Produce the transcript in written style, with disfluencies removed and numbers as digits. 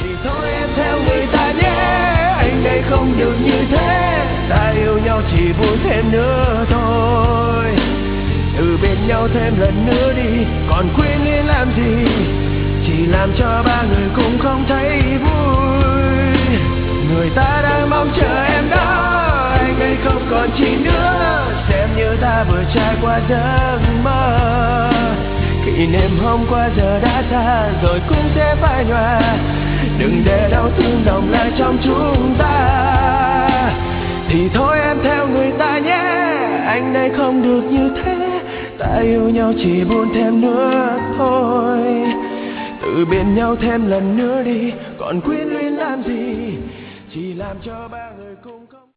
Thì thôi em theo người ta nhé, anh đây không được như thế. Ta yêu nhau chỉ buồn thêm nữa thôi. Từ bên nhau thêm lần nữa đi, còn quyến luyến làm gì, chỉ làm cho ba người cùng không thấy vui. Người ta đang mong chờ em đó, anh ấy không còn chi nữa. Xem như ta vừa trải qua giấc mơ, kỷ niệm hôm qua giờ đã xa rồi cũng sẽ phai nhòa. Đừng để đau thương đọng lại trong chúng ta. Thì thôi em theo người ta nhé, anh đây không được như thế. Ta yêu nhau chỉ buồn thêm nữa thôi. Từ bên nhau thêm lần nữa đi, còn quyến luyến làm gì, chỉ làm cho ba người cùng